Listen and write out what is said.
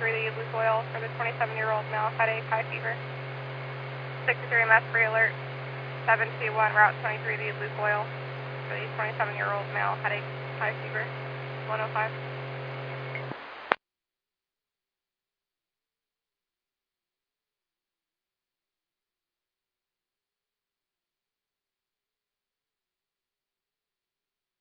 the Lukoil for the 27-year-old male, headache, high fever. 63 MS free alert. 721 Route 23 the Lukoil for the 27-year-old male, headache, high fever. 105.